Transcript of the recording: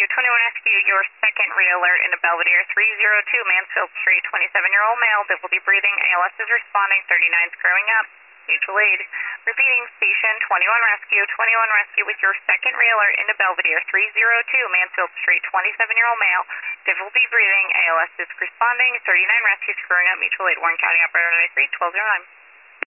Rescue, 21 Rescue, your second re-alert into Belvedere, 302 Mansfield Street, 27-year-old male, difficulty breathing, ALS is responding, 39 screwing up, mutual aid. Repeating, station 21 Rescue with your second re-alert into Belvedere, 302 Mansfield Street, 27-year-old male, difficulty breathing, ALS is responding, 39 Rescue screwing up, mutual aid, Warren County Operator 93, 1209.